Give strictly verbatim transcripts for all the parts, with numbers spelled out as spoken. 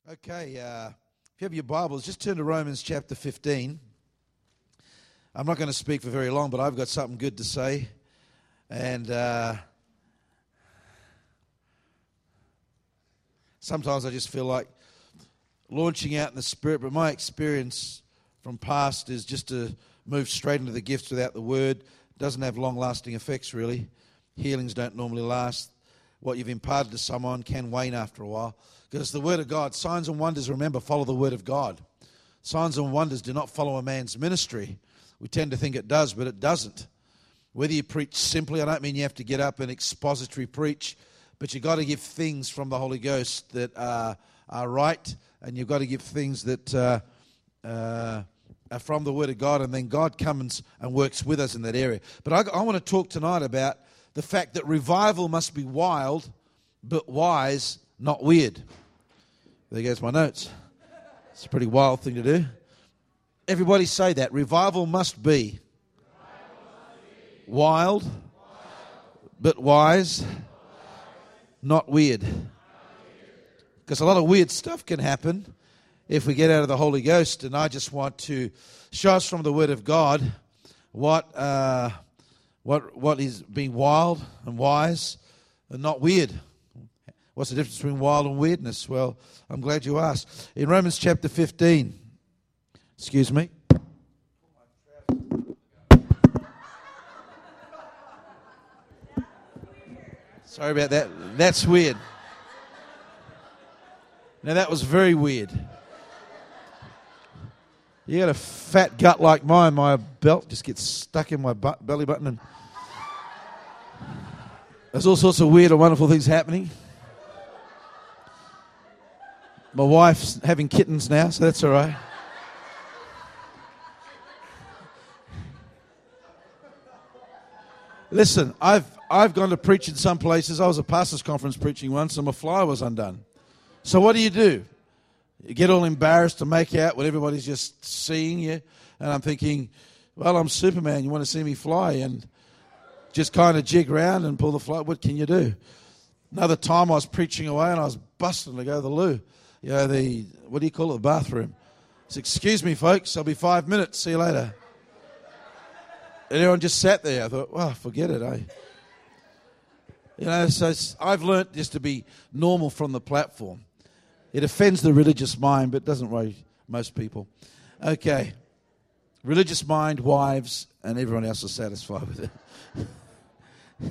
Okay, uh, if you have your Bibles, just turn to Romans chapter fifteen. I'm not going to speak for very long, but I've got something good to say. And uh, sometimes I just feel like launching out in the Spirit, but my experience from past is just to move straight into the gifts without the Word. It doesn't have long-lasting effects, really. Healings don't normally last. What you've imparted to someone can wane after a while. Because the Word of God, signs and wonders, remember, follow the Word of God. Signs and wonders do not follow a man's ministry. We tend to think it does, but it doesn't. Whether you preach simply, I don't mean you have to get up and expository preach, but you've got to give things from the Holy Ghost that are, are right, and you've got to give things that uh, uh, are from the Word of God, and then God comes and works with us in that area. But I, I want to talk tonight about the fact that revival must be wild, but wise, not weird. There goes my notes. It's a pretty wild thing to do. Everybody say that. Revival must be, wild, but wise, not weird. Because a lot of weird stuff can happen if we get out of the Holy Ghost. And I just want to show us from the Word of God what uh, what what is being wild and wise and not weird. What's the difference between wild and weirdness? Well, I'm glad you asked. In Romans chapter fifteen, excuse me. Sorry about that. That's weird. Now, that was very weird. You got a fat gut like mine, my belt just gets stuck in my butt, belly button, and there's all sorts of weird and wonderful things happening. My wife's having kittens now, so that's all right. Listen, I've I've gone to preach in some places. I was at pastor's conference preaching once, and my fly was undone. So what do you do? You get all embarrassed to make out what everybody's just seeing you, and I'm thinking, well, I'm Superman. You want to see me fly, and just kind of jig around and pull the fly. What can you do? Another time I was preaching away, and I was busting to go to the loo. You know, the, what do you call it, the bathroom. So, excuse me, folks, I'll be five minutes. See you later. And everyone just sat there. I thought, well, forget it, eh? You know, so I've learnt just to be normal from the platform. It offends the religious mind, but doesn't worry most people. Okay. Religious mind, wives, and everyone else is satisfied with it.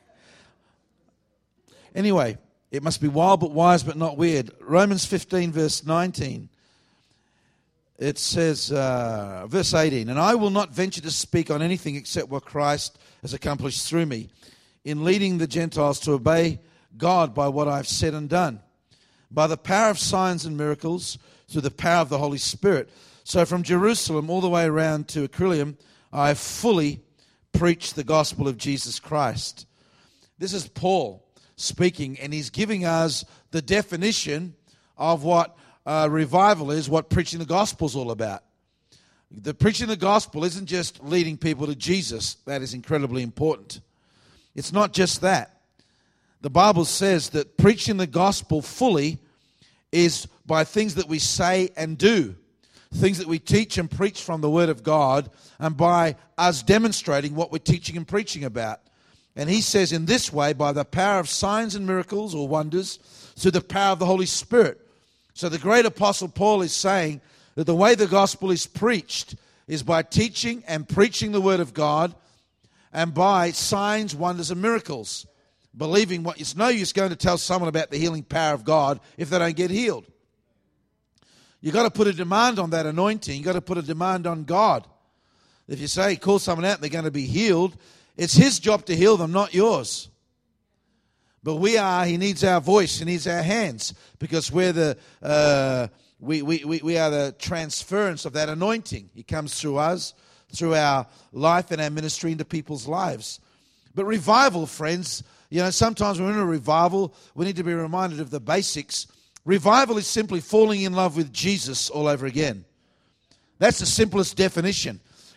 Anyway, it must be wild but wise but not weird. Romans fifteen, verse nineteen. It says, uh, verse eighteen, and I will not venture to speak on anything except what Christ has accomplished through me, in leading the Gentiles to obey God by what I have said and done, by the power of signs and miracles, through the power of the Holy Spirit. So from Jerusalem all the way around to Iconium, I have fully preached the gospel of Jesus Christ. This is Paul speaking, and he's giving us the definition of what uh, revival is, what preaching the gospel is all about. The preaching the gospel isn't just leading people to Jesus. That is incredibly important. It's not just that. The Bible says that preaching the gospel fully is by things that we say and do, things that we teach and preach from the Word of God, and by us demonstrating what we're teaching and preaching about. And he says in this way, by the power of signs and miracles or wonders, through the power of the Holy Spirit. So the great apostle Paul is saying that the way the gospel is preached is by teaching and preaching the Word of God, and by signs, wonders, and miracles. Believing what it's no use going to tell someone about the healing power of God if they don't get healed. You've got to put a demand on that anointing. You've got to put a demand on God. If you say, call someone out and they're going to be healed, it's His job to heal them, not yours. But we are, He needs our voice, He needs our hands, because we're the, uh, we, we, we, we are the transference of that anointing. He comes through us, through our life and our ministry into people's lives. But revival, friends, you know, sometimes when we're in a revival, we need to be reminded of the basics. Revival is simply falling in love with Jesus all over again. That's the simplest definition.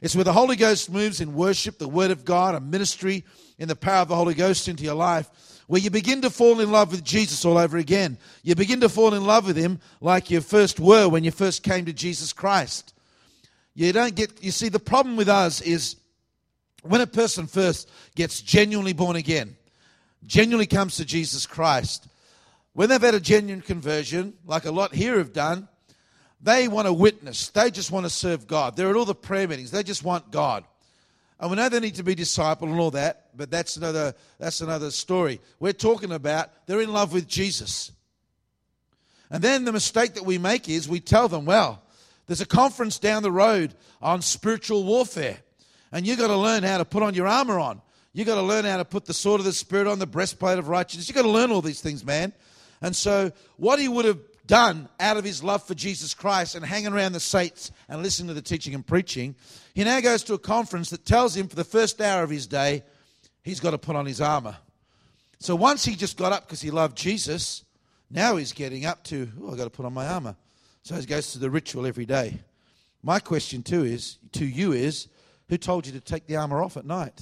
It's where the Holy Ghost moves in worship, the Word of God, a ministry in the power of the Holy Ghost into your life, where you begin to fall in love with Jesus all over again. You begin to fall in love with Him like you first were when you first came to Jesus Christ. You don't get, you see, the problem with us is when a person first gets genuinely born again, genuinely comes to Jesus Christ, when they've had a genuine conversion, like a lot here have done, they want to witness. They just want to serve God. They're at all the prayer meetings. They just want God. And we know they need to be discipled and all that, but that's another, that's another story. We're talking about they're in love with Jesus. And then the mistake that we make is we tell them, well, there's a conference down the road on spiritual warfare, and you've got to learn how to put on your armor on. You've got to learn how to put the sword of the Spirit on, the breastplate of righteousness. You've got to learn all these things, man. And so what he would have done out of his love for Jesus Christ and hanging around the saints and listening to the teaching and preaching, he now goes to a conference that tells him for the first hour of his day, he's got to put on his armor. So once he just got up because he loved Jesus, now he's getting up to, oh, I've got to put on my armor. So he goes to the ritual every day. My question too is, to you is, who told you to take the armor off at night?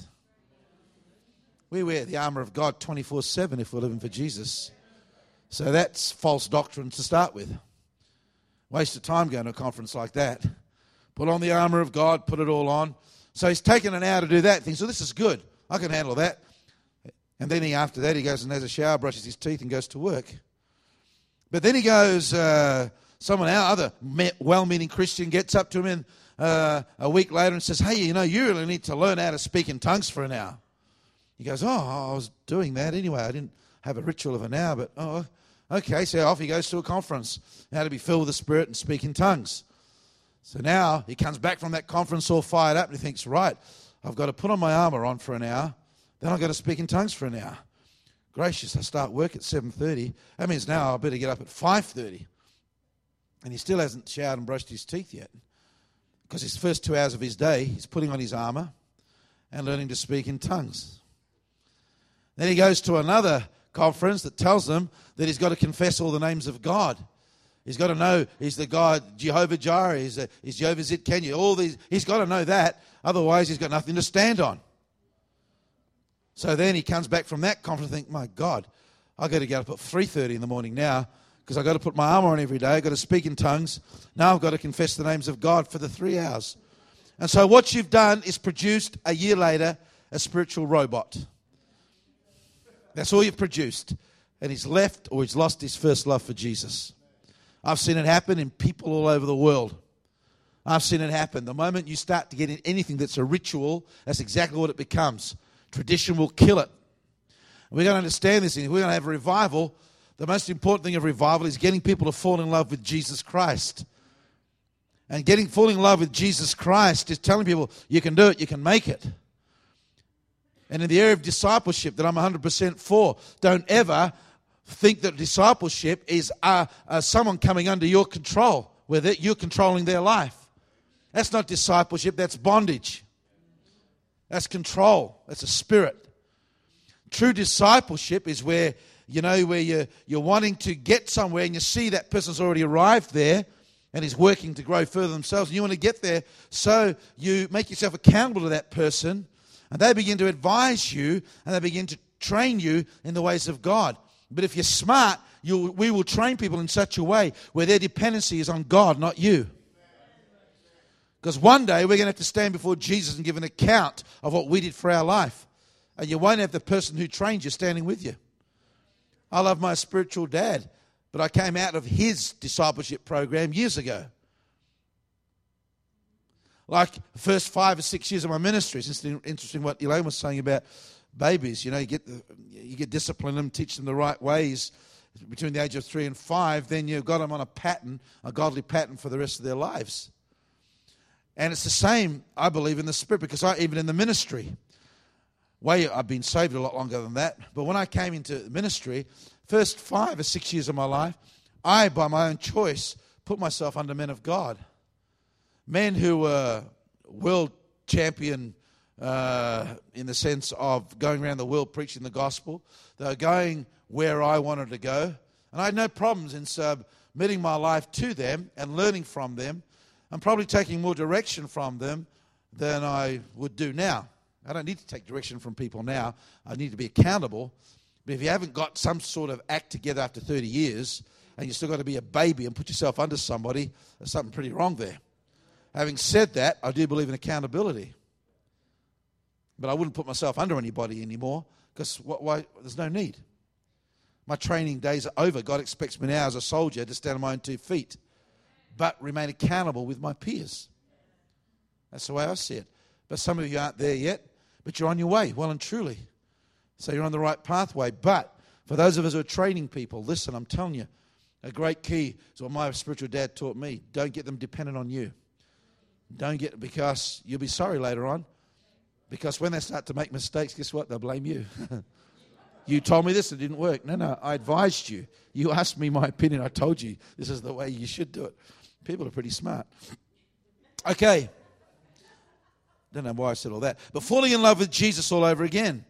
We wear the armor of God twenty-four seven if we're living for Jesus. So that's false doctrine to start with. Waste of time going to a conference like that. Put on the armor of God, put it all on. So he's taken an hour to do that. Thinks, so this is good. I can handle that. And then he, after that, he goes and has a shower, brushes his teeth, and goes to work. But then he goes, uh, someone else, other well-meaning Christian gets up to him in, uh, a week later and says, hey, you know, you really need to learn how to speak in tongues for an hour. He goes, oh, I was doing that anyway. I didn't have a ritual of an hour, but oh, okay. So off he goes to a conference, how to be filled with the Spirit and speak in tongues. So now he comes back from that conference all fired up and he thinks, right, I've got to put on my armor on for an hour. Then I've got to speak in tongues for an hour. Gracious, I start work at seven thirty. That means now I better get up at five thirty. And he still hasn't showered and brushed his teeth yet. Because his first two hours of his day, he's putting on his armor and learning to speak in tongues. Then he goes to another conference that tells him that he's got to confess all the names of God. He's got to know he's the God, Jehovah Jireh, he's, a, he's Jehovah Zidkenu, all these. He's got to know that. Otherwise, he's got nothing to stand on. So then he comes back from that conference and thinks, my God, I've got to get up at three thirty in the morning now because I've got to put my armor on every day. I've got to speak in tongues. Now I've got to confess the names of God for the three hours. And so what you've done is produced a year later a spiritual robot. That's all you've produced. And he's left or he's lost his first love for Jesus. I've seen it happen in people all over the world. I've seen it happen. The moment you start to get in anything that's a ritual, that's exactly what it becomes. Tradition will kill it. And we're going to understand this. If we're going to have a revival, the most important thing of revival is getting people to fall in love with Jesus Christ. And getting falling in love with Jesus Christ is telling people, you can do it, you can make it. And in the area of discipleship that I'm one hundred percent for, don't ever think that discipleship is uh, uh, someone coming under your control, where you're controlling their life. That's not discipleship, that's bondage. That's control, that's a spirit. True discipleship is where, you know, where you're, you're wanting to get somewhere and you see that person's already arrived there and is working to grow further themselves, and you want to get there, so you make yourself accountable to that person. And they begin to advise you, and they begin to train you in the ways of God. But if you're smart, you'll, we will train people in such a way where their dependency is on God, not you. Because one day we're going to have to stand before Jesus and give an account of what we did for our life. And you won't have the person who trained you standing with you. I love my spiritual dad, but I came out of his discipleship program years ago. Like the first five or six years of my ministry, it's interesting what Elaine was saying about babies. You know, you get the, you get discipline them, teach them the right ways between the age of three and five. Then you've got them on a pattern, a godly pattern for the rest of their lives. And it's the same, I believe, in the Spirit, because I even in the ministry, way I've been saved a lot longer than that. But when I came into ministry, first five or six years of my life, I, by my own choice, put myself under men of God. Men who were world champion uh, in the sense of going around the world preaching the gospel. They were going where I wanted to go. And I had no problems in submitting my life to them and learning from them and probably taking more direction from them than I would do now. I don't need to take direction from people now. I need to be accountable. But if you haven't got some sort of act together after thirty years, and you've still got to be a baby and put yourself under somebody, there's something pretty wrong there. Having said that, I do believe in accountability. But I wouldn't put myself under anybody anymore, because why? There's no need. My training days are over. God expects me now as a soldier to stand on my own two feet, but remain accountable with my peers. That's the way I see it. But some of you aren't there yet, but you're on your way, well and truly. So you're on the right pathway. But for those of us who are training people, listen, I'm telling you, a great key is what my spiritual dad taught me. Don't get them dependent on you. Don't get, because you'll be sorry later on. Because when they start to make mistakes, guess what? They'll blame you. You told me this, it didn't work. No, no, I advised you. You asked me my opinion. I told you this is the way you should do it. People are pretty smart. Okay. Don't know why I said all that. But falling in love with Jesus all over again.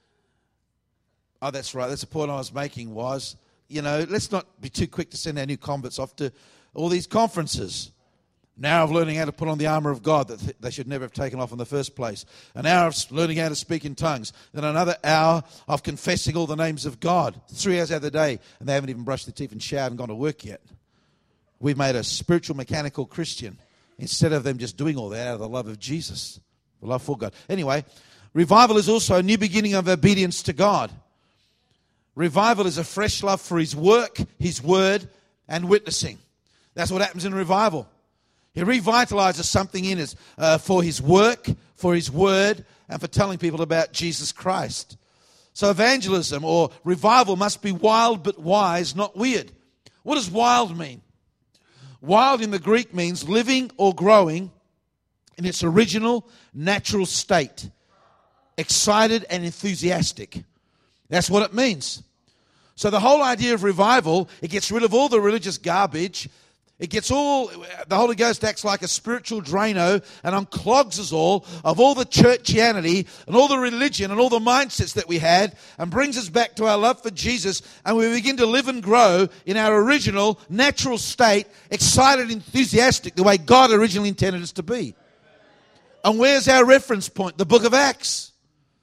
Oh, that's right. That's the point I was making was, you know, let's not be too quick to send our new converts off to all these conferences. An hour of learning how to put on the armor of God that th- they should never have taken off in the first place. An hour of learning how to speak in tongues. Then another hour of confessing all the names of God. Three hours out of the day, and they haven't even brushed their teeth and showered and gone to work yet. We've made a spiritual, mechanical Christian instead of them just doing all that out of the love of Jesus, the love for God. Anyway, revival is also a new beginning of obedience to God. Revival is a fresh love for His work, His word, and witnessing. That's what happens in revival. He revitalizes something in us uh, for His work, for His word, and for telling people about Jesus Christ. So evangelism or revival must be wild but wise, not weird. What does wild mean? Wild in the Greek means living or growing in its original natural state. Excited and enthusiastic. That's what it means. So the whole idea of revival, it gets rid of all the religious garbage. It gets all, the Holy Ghost acts like a spiritual Drano and unclogs us all of all the churchianity and all the religion and all the mindsets that we had and brings us back to our love for Jesus, and we begin to live and grow in our original natural state, excited and enthusiastic the way God originally intended us to be. And where's our reference point? The book of Acts.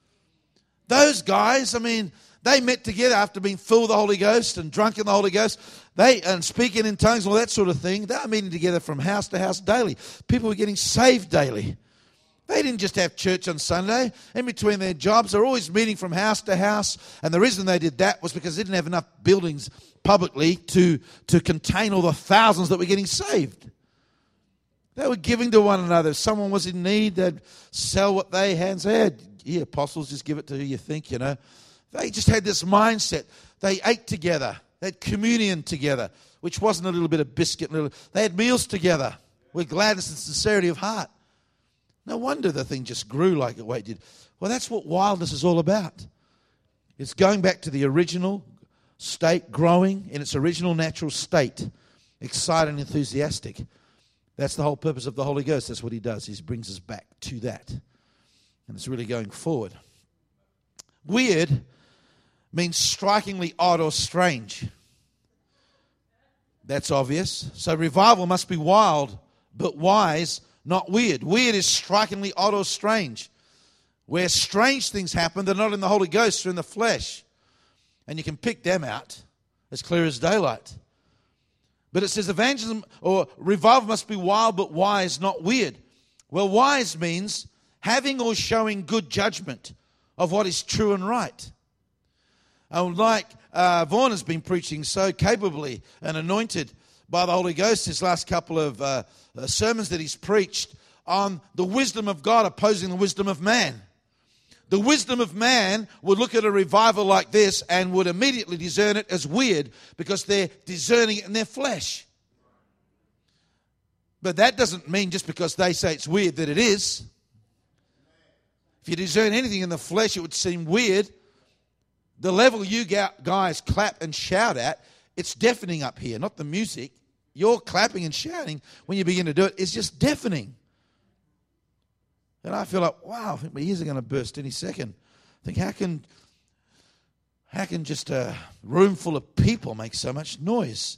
Those guys, I mean, they met together after being filled with the Holy Ghost and drunk in the Holy Ghost. They and speaking in tongues and all that sort of thing. They were meeting together from house to house daily. People were getting saved daily. They didn't just have church on Sunday. In between their jobs, they're always meeting from house to house. And the reason they did that was because they didn't have enough buildings publicly to, to contain all the thousands that were getting saved. They were giving to one another. If someone was in need, they'd sell what they had and say, hey, yeah, apostles, just give it to who you think, you know. They just had this mindset. They ate together. They had communion together, which wasn't a little bit of biscuit. Little, they had meals together with gladness and sincerity of heart. No wonder the thing just grew like the way it did. Well, that's what wildness is all about. It's going back to the original state, growing in its original natural state, excited and enthusiastic. That's the whole purpose of the Holy Ghost. That's what He does. He brings us back to that. And it's really going forward. Weird means strikingly odd or strange. That's obvious. So revival must be wild, but wise, not weird. Weird is strikingly odd or strange. Where strange things happen, they're not in the Holy Ghost, they're in the flesh. And you can pick them out as clear as daylight. But it says evangelism or revival must be wild, but wise, not weird. Well, wise means having or showing good judgment of what is true and right. And like uh, Vaughan has been preaching so capably and anointed by the Holy Ghost his last couple of uh, uh, sermons that he's preached on the wisdom of God opposing the wisdom of man. The wisdom of man would look at a revival like this and would immediately discern it as weird because they're discerning it in their flesh. But that doesn't mean just because they say it's weird that it is. If you discern anything in the flesh, it would seem weird. The level you guys clap and shout at, it's deafening up here, not the music. You're clapping and shouting when you begin to do it. It's just deafening. And I feel like, wow, I think my ears are going to burst any second. I think, how can, how can just a room full of people make so much noise?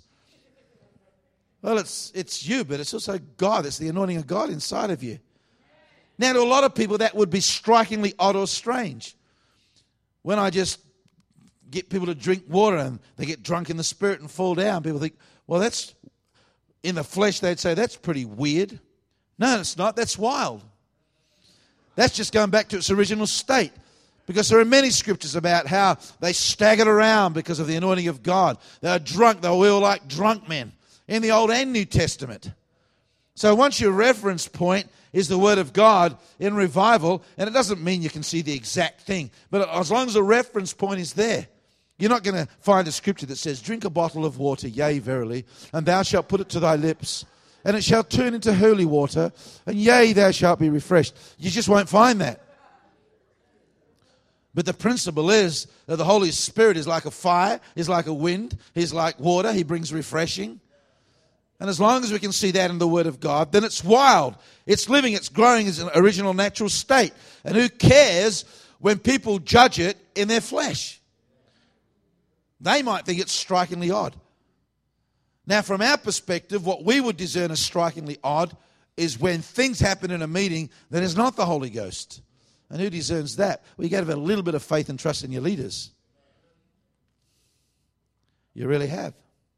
Well, it's it's you, but it's also God. It's the anointing of God inside of you. Now, to a lot of people, that would be strikingly odd or strange. When I just get people to drink water and they get drunk in the spirit and fall down, people think, well, that's, in the flesh, they'd say, that's pretty weird. No, it's not. That's wild. That's just going back to its original state. Because there are many scriptures about how they staggered around because of the anointing of God. They were drunk. They were all like drunk men in the Old and New Testament. So once your reference point is the Word of God in revival, and it doesn't mean you can see the exact thing, but as long as the reference point is there, you're not going to find a scripture that says, drink a bottle of water, yea, verily, and thou shalt put it to thy lips, and it shall turn into holy water, and yea, thou shalt be refreshed. You just won't find that. But the principle is that the Holy Spirit is like a fire, is like a wind, he's like water, he brings refreshing. And as long as we can see that in the Word of God, then it's wild. It's living, it's growing as an original natural state. And who cares when people judge it in their flesh? They might think it's strikingly odd. Now, from our perspective, what we would discern as strikingly odd is when things happen in a meeting that is not the Holy Ghost. And who discerns that? Well, you got to have a little bit of faith and trust in your leaders. You really have.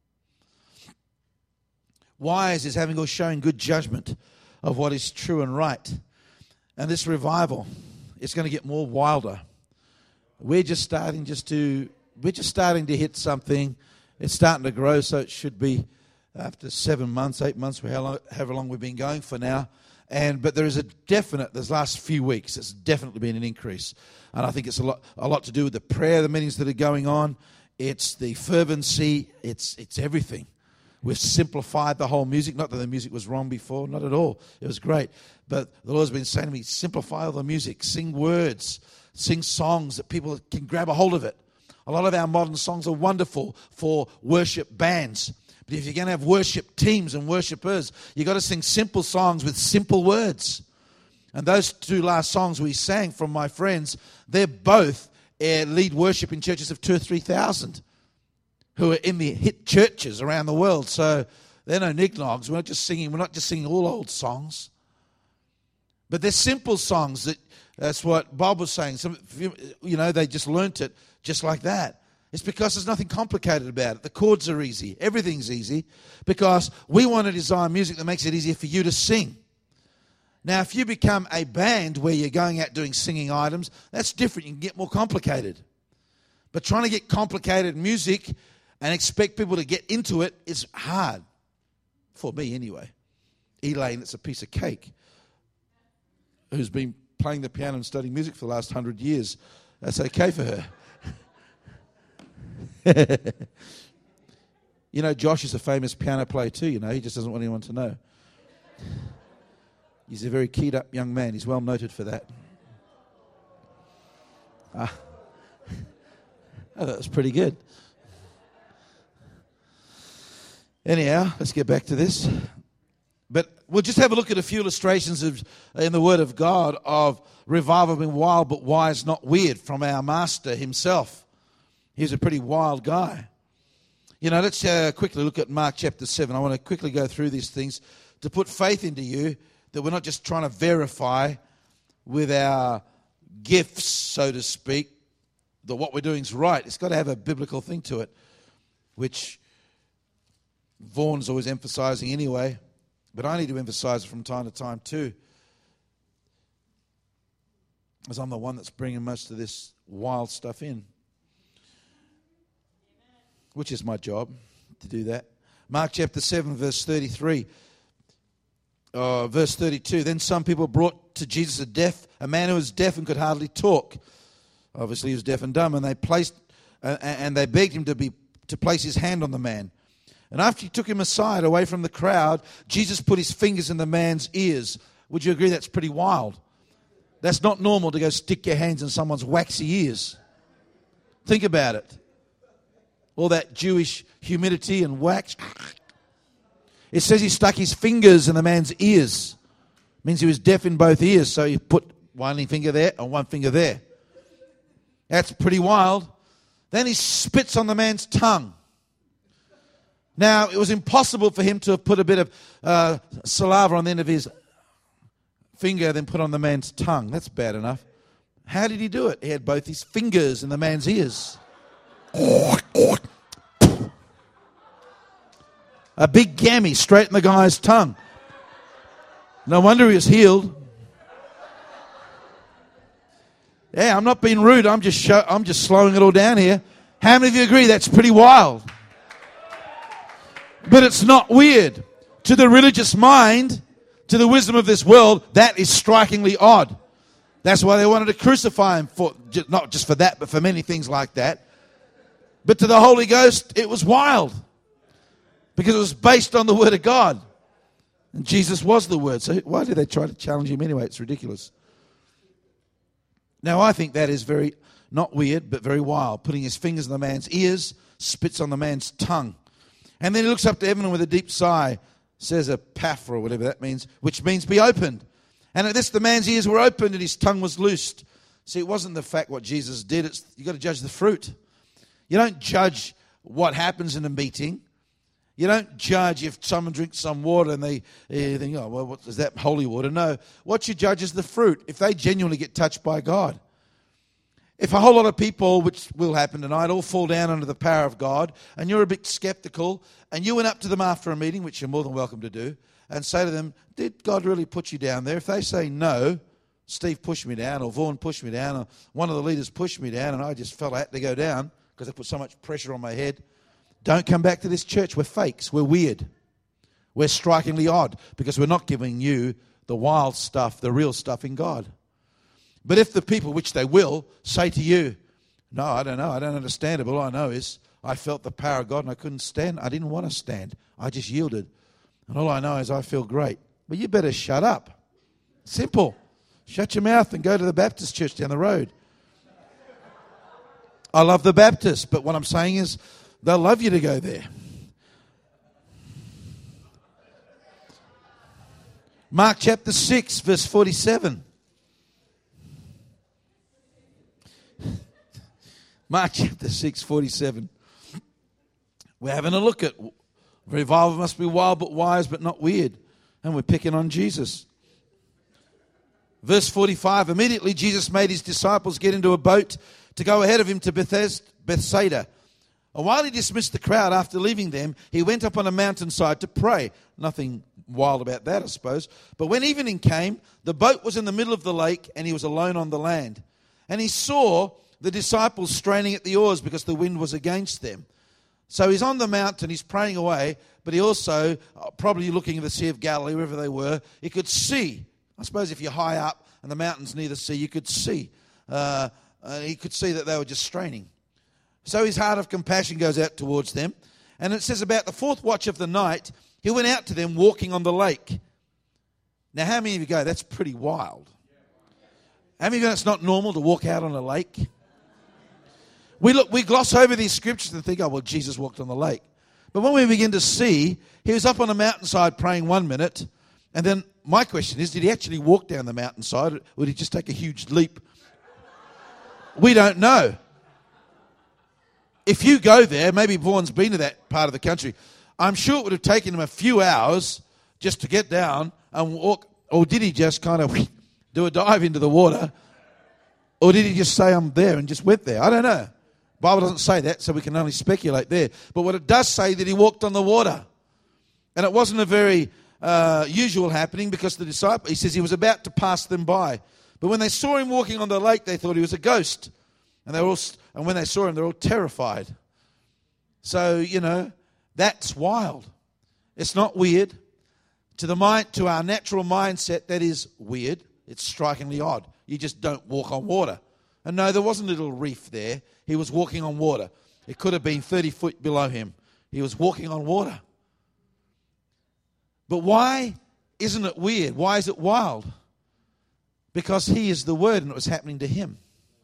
Wise is having or showing good judgment of what is true and right. And this revival, it's going to get more wilder. We're just starting just to, we're just starting to hit something. It's starting to grow, so it should be after seven months, eight months, however long we've been going for now. And but there is a definite, this last few weeks, it's definitely been an increase. And I think it's a lot, a lot to do with the prayer, the meetings that are going on. It's the fervency. It's it's everything. We've simplified the whole music. Not that the music was wrong before, not at all. It was great. But the Lord's been saying to me, simplify all the music. Sing words. Sing songs that people can grab a hold of it. A lot of our modern songs are wonderful for worship bands. But if you're going to have worship teams and worshipers, you've got to sing simple songs with simple words. And those two last songs we sang from my friends, they're both uh, lead worship in churches of two or three thousand. Who are in the hit churches around the world. So they're no knickknacks. We're not just singing, we're not just singing all old songs. But they're simple songs. That that's what Bob was saying. Some, you know, they just learnt it just like that. It's because there's nothing complicated about it. The chords are easy. Everything's easy. Because we want to design music that makes it easier for you to sing. Now, if you become a band where you're going out doing singing items, that's different. You can get more complicated. But trying to get complicated music and expect people to get into it is hard. For me, anyway. Elaine, it's a piece of cake. Who's been playing the piano and studying music for the last hundred years. That's okay for her. You know, Josh is a famous piano player too, you know. He just doesn't want anyone to know. He's a very keyed up young man. He's well noted for that. Ah. Oh, that was pretty good. Anyhow, let's get back to this. But we'll just have a look at a few illustrations of, in the Word of God of revival being wild but wise, not weird, from our Master himself. He's a pretty wild guy. You know, let's uh, quickly look at Mark chapter seven. I want to quickly go through these things to put faith into you that we're not just trying to verify with our gifts, so to speak, that what we're doing is right. It's got to have a biblical thing to it, which Vaughn's always emphasizing anyway, but I need to emphasize it from time to time too, as I'm the one that's bringing most of this wild stuff in, which is my job to do that. Mark chapter seven, verse thirty-three, uh, verse thirty-two. Then some people brought to Jesus a deaf, a man who was deaf and could hardly talk. Obviously, he was deaf and dumb, and they placed uh, and they begged him to be to place his hand on the man. And after he took him aside, away from the crowd, Jesus put his fingers in the man's ears. Would you agree that's pretty wild? That's not normal to go stick your hands in someone's waxy ears. Think about it. All that Jewish humidity and wax. It says he stuck his fingers in the man's ears. It means he was deaf in both ears, so he put one finger there and one finger there. That's pretty wild. Then he spits on the man's tongue. Now, it was impossible for him to have put a bit of uh, saliva on the end of his finger, then put on the man's tongue. That's bad enough. How did he do it? He had both his fingers in the man's ears. A big gammy straight in the guy's tongue. No wonder he was healed. Yeah, I'm not being rude. I'm just show, I'm just slowing it all down here. How many of you agree that's pretty wild? But it's not weird. To the religious mind, to the wisdom of this world, that is strikingly odd. That's why they wanted to crucify him, for not just for that, but for many things like that. But to the Holy Ghost, it was wild. Because it was based on the Word of God. And Jesus was the Word. So why did they try to challenge him anyway? It's ridiculous. Now, I think that is very, not weird, but very wild. Putting his fingers in the man's ears, spits on the man's tongue. And then he looks up to heaven and with a deep sigh, says a paff or whatever that means, which means be opened. And at this, the man's ears were opened and his tongue was loosed. See, it wasn't the fact what Jesus did. It's you've got to judge the fruit. You don't judge what happens in a meeting. You don't judge if someone drinks some water and they you think, oh, well, what is that holy water? No. What you judge is the fruit, if they genuinely get touched by God. If a whole lot of people, which will happen tonight, all fall down under the power of God, and you're a bit skeptical, and you went up to them after a meeting, which you're more than welcome to do, and say to them, did God really put you down there? If they say no, Steve pushed me down, or Vaughan pushed me down, or one of the leaders pushed me down, and I just felt I had to go down because they put so much pressure on my head, don't come back to this church. We're fakes. We're weird. We're strikingly odd because we're not giving you the wild stuff, the real stuff in God. But if the people, which they will, say to you, no, I don't know, I don't understand it, but all I know is I felt the power of God and I couldn't stand. I didn't want to stand. I just yielded. And all I know is I feel great. But you better shut up. Simple. Shut your mouth and go to the Baptist church down the road. I love the Baptists, but what I'm saying is they'll love you to go there. Mark chapter six, verse forty-seven. Mark chapter six, forty-seven. We're having a look at revival must be wild but wise but not weird. And we're picking on Jesus. Verse forty-five, immediately Jesus made his disciples get into a boat to go ahead of him to Bethsaida. And while he dismissed the crowd after leaving them, he went up on a mountainside to pray. Nothing wild about that, I suppose. But when evening came, the boat was in the middle of the lake and he was alone on the land. And he saw the disciples straining at the oars because the wind was against them. So he's on the mountain, he's praying away, but he also, probably looking at the Sea of Galilee, wherever they were, he could see. I suppose if you're high up and the mountain's near the sea, you could see. Uh, uh, he could see that they were just straining. So his heart of compassion goes out towards them. And it says about the fourth watch of the night, he went out to them walking on the lake. Now, how many of you go, that's pretty wild? How many of you know it's not normal to walk out on a lake? We look, we gloss over these scriptures and think, oh, well, Jesus walked on the lake. But when we begin to see, he was up on a mountainside praying one minute. And then my question is, did he actually walk down the mountainside? Or did he just take a huge leap? We don't know. If you go there, maybe Vaughan's been to that part of the country, I'm sure it would have taken him a few hours just to get down and walk. Or did he just kind of do a dive into the water? Or did he just say, I'm there, and just went there? I don't know. The Bible doesn't say that, so we can only speculate there. But what it does say that he walked on the water. And it wasn't a very uh, usual happening because the disciple, he says he was about to pass them by. But when they saw him walking on the lake, they thought he was a ghost. And they were all, and when they saw him, they're all terrified. So, you know, that's wild. It's not weird. To the mind, to our natural mindset, that is weird. It's strikingly odd. You just don't walk on water. And no, there wasn't a little reef there. He was walking on water. It could have been thirty foot below him. He was walking on water. But why isn't it weird? Why is it wild? Because he is the Word and it was happening to him.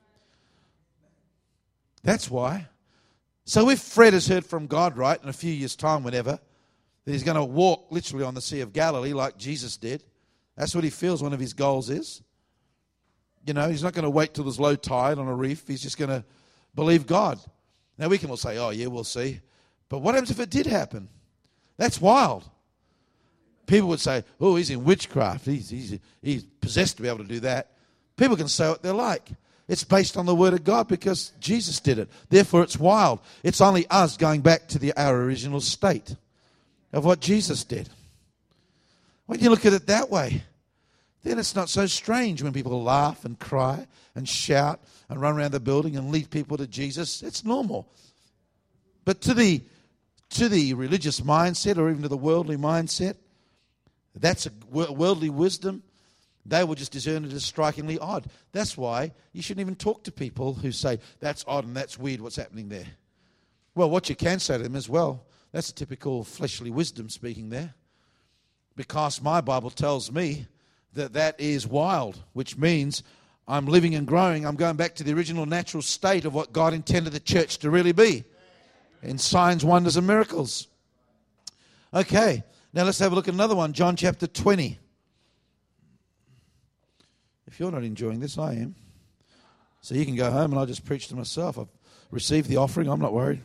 That's why. So if Fred has heard from God, right, in a few years' time, whenever, that he's going to walk literally on the Sea of Galilee like Jesus did, that's what he feels one of his goals is. You know, he's not going to wait till there's low tide on a reef. He's just going to believe God. Now, we can all say, oh, yeah, we'll see. But what happens if it did happen? That's wild. People would say, oh, he's in witchcraft. He's, he's, he's possessed to be able to do that. People can say what they like. It's based on the Word of God because Jesus did it. Therefore, it's wild. It's only us going back to the, our original state of what Jesus did. When you look at it that way, then it's not so strange when people laugh and cry and shout and run around the building and lead people to Jesus. It's normal. But to the, to the religious mindset or even to the worldly mindset, that's a worldly wisdom. They will just discern it as strikingly odd. That's why you shouldn't even talk to people who say, that's odd and that's weird, what's happening there. Well, what you can say to them as well, that's a typical fleshly wisdom speaking there. Because my Bible tells me that that is wild, which means I'm living and growing. I'm going back to the original natural state of what God intended the church to really be. In signs, wonders, and miracles. Okay, now let's have a look at another one. John chapter twenty. If you're not enjoying this, I am. So you can go home and I'll just preach to myself. I've received the offering. I'm not worried.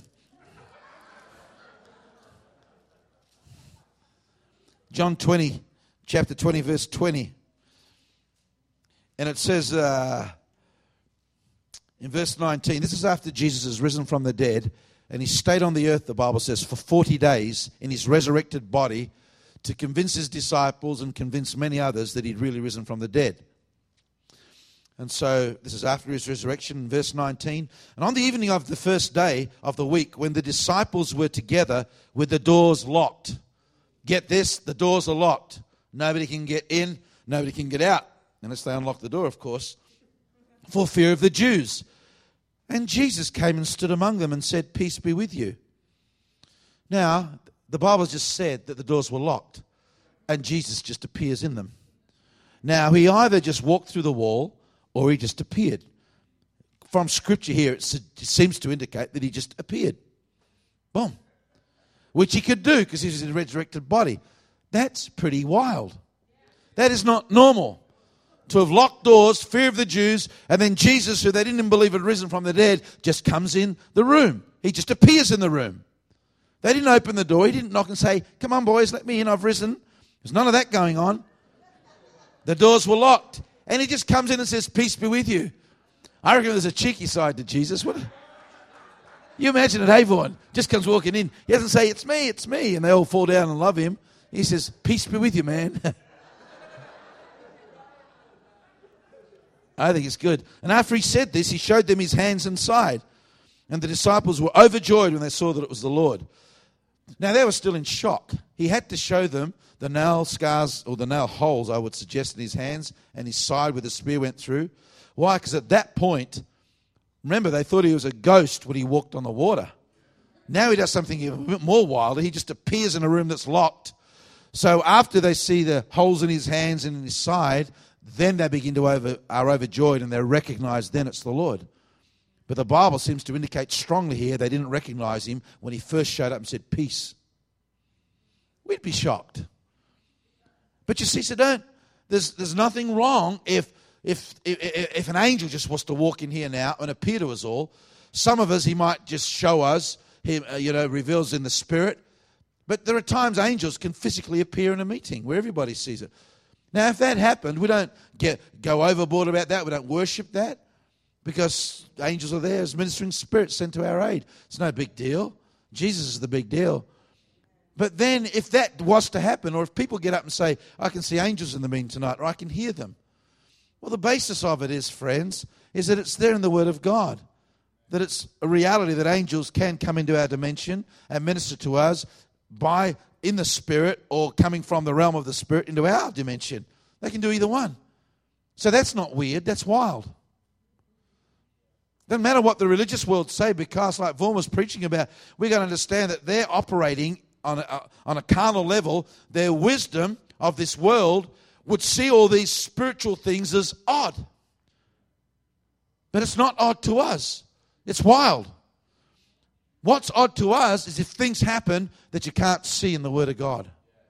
John twenty, chapter twenty, verse twenty. And it says uh, in verse nineteen, this is after Jesus has risen from the dead, and he stayed on the earth, the Bible says, for forty days in his resurrected body to convince his disciples and convince many others that he'd really risen from the dead. And so this is after his resurrection, verse nineteen. And on the evening of the first day of the week, when the disciples were together with the doors locked. Get this, the doors are locked. Nobody can get in, nobody can get out. Unless they unlock the door, of course. For fear of the Jews. And Jesus came and stood among them and said, peace be with you. Now, the Bible just said that the doors were locked. And Jesus just appears in them. Now, he either just walked through the wall or he just appeared. From Scripture here, it seems to indicate that he just appeared. Boom. Which he could do because he's in a resurrected body. That's pretty wild. That is not normal. To have locked doors, fear of the Jews, and then Jesus, who they didn't believe had risen from the dead, just comes in the room. He just appears in the room. They didn't open the door. He didn't knock and say, come on, boys, let me in, I've risen. There's none of that going on. The doors were locked. And he just comes in and says, peace be with you. I reckon there's a cheeky side to Jesus. What? You imagine it, Avon just comes walking in. He doesn't say, it's me, it's me. And they all fall down and love him. He says, peace be with you, man. I think it's good. And after he said this, he showed them his hands and side. And the disciples were overjoyed when they saw that it was the Lord. Now, they were still in shock. He had to show them the nail scars, or the nail holes, I would suggest, in his hands and his side where the spear went through. Why? Because at that point, remember, they thought he was a ghost when he walked on the water. Now he does something a bit more wilder. He just appears in a room that's locked. So after they see the holes in his hands and in his side, then they begin to over, are overjoyed and they recognize then it's the Lord. But the Bible seems to indicate strongly here they didn't recognize him when he first showed up and said, peace. We'd be shocked. But you see, so don't, there's, there's nothing wrong if, if, if, if an angel just was to walk in here now and appear to us all. Some of us, he might just show us, he, uh, you know, reveals in the spirit. But there are times angels can physically appear in a meeting where everybody sees it. Now, if that happened, we don't get go overboard about that. We don't worship that because angels are there as ministering spirits sent to our aid. It's no big deal. Jesus is the big deal. But then if that was to happen, or if people get up and say, I can see angels in the meeting tonight, or I can hear them. Well, the basis of it is, friends, is that it's there in the Word of God. That it's a reality that angels can come into our dimension and minister to us by in the Spirit or coming from the realm of the Spirit into our dimension. They can do either one. So that's not weird, that's wild. Doesn't matter what the religious world say, because like Vaughan was preaching about, we're going to understand that they're operating on a, on a carnal level. Their wisdom of this world would see all these spiritual things as odd. But it's not odd to us. It's wild. What's odd to us is if things happen that you can't see in the Word of God.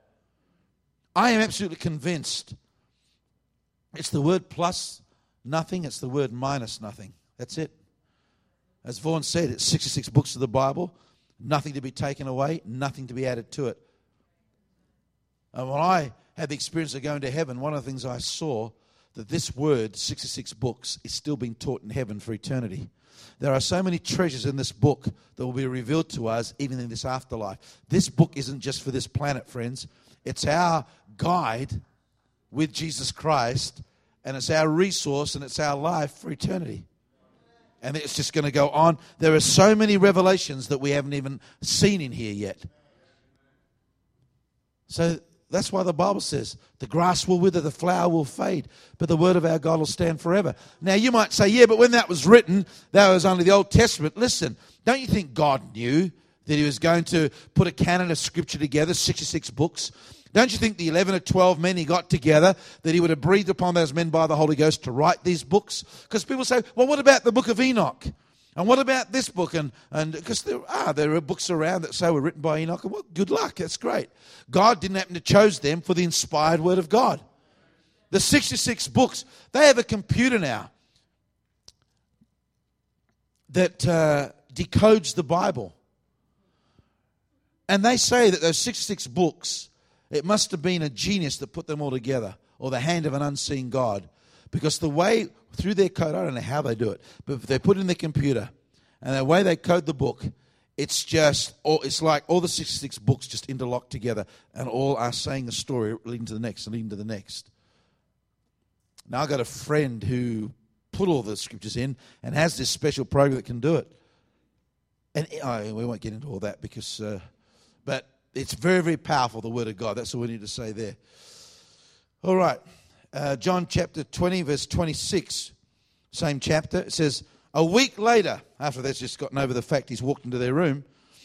I am absolutely convinced it's the word plus nothing, it's the word minus nothing. That's it. As Vaughan said, it's sixty-six books of the Bible, nothing to be taken away, nothing to be added to it. And when I had the experience of going to heaven, one of the things I saw, that this word, sixty-six books, is still being taught in heaven for eternity. There are so many treasures in this book that will be revealed to us even in this afterlife. This book isn't just for this planet, friends. It's our guide with Jesus Christ, and it's our resource, and it's our life for eternity. And it's just going to go on. There are so many revelations that we haven't even seen in here yet. So that's why the Bible says, the grass will wither, the flower will fade, but the word of our God will stand forever. Now you might say, yeah, but when that was written, that was only the Old Testament. Listen, don't you think God knew that he was going to put a canon of Scripture together, sixty-six books? Don't you think the eleven or twelve men he got together, that he would have breathed upon those men by the Holy Ghost to write these books? Because people say, well, what about the book of Enoch? And what about this book? And and because there are there are books around that say were written by Enoch. And well, good luck. That's great. God didn't happen to choose them for the inspired word of God. The sixty-six books, they have a computer now that uh, decodes the Bible. And they say that those sixty-six books, it must have been a genius that put them all together, or the hand of an unseen God. Because the way, through their code, I don't know how they do it, but if they put it in the computer, and the way they code the book, it's just, it's like all the sixty-six books just interlocked together, and all are saying a story leading to the next, and leading to the next. Now, I've got a friend who put all the scriptures in, and has this special program that can do it. And oh, we won't get into all that, because, uh, but it's very, very powerful, the Word of God. That's all we need to say there. All right. Uh, John chapter twenty, verse twenty-six, same chapter. It says, a week later, after they've just gotten over the fact he's walked into their room,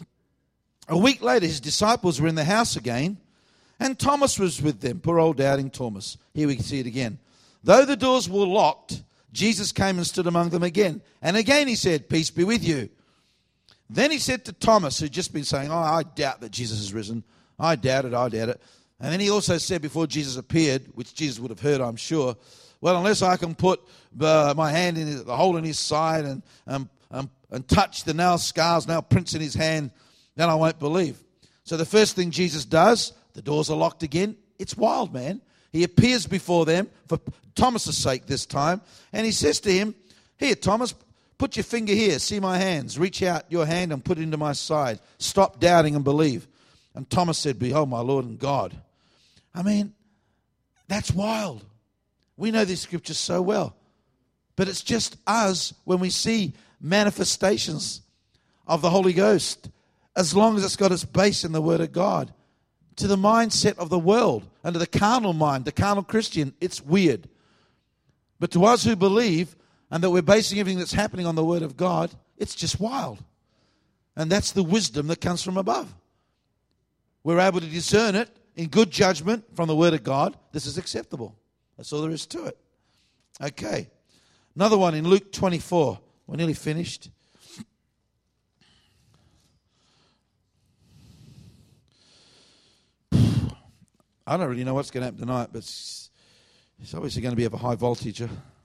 a week later his disciples were in the house again, and Thomas was with them, poor old doubting Thomas. Here we can see it again. Though the doors were locked, Jesus came and stood among them again. And again he said, peace be with you. Then he said to Thomas, who'd just been saying, oh, I doubt that Jesus has risen. I doubt it, I doubt it. And then he also said before Jesus appeared, which Jesus would have heard, I'm sure, well, unless I can put uh, my hand in his, the hole in his side and, um, um, and touch the nail scars, nail prints in his hand, then I won't believe. So the first thing Jesus does, the doors are locked again. It's wild, man. He appears before them, for Thomas' sake this time, and he says to him, here, Thomas, put your finger here, see my hands. Reach out your hand and put it into my side. Stop doubting and believe. And Thomas said, behold, my Lord and God. I mean, that's wild. We know these scriptures so well. But it's just us when we see manifestations of the Holy Ghost, as long as it's got its base in the Word of God. To the mindset of the world and to the carnal mind, the carnal Christian, it's weird. But to us who believe and that we're basing everything that's happening on the Word of God, it's just wild. And that's the wisdom that comes from above. We're able to discern it in good judgment from the Word of God. This is acceptable. That's all there is to it. Okay. Another one in Luke twenty-four. We're nearly finished. I don't really know what's going to happen tonight, but it's, it's obviously going to be of a high voltage.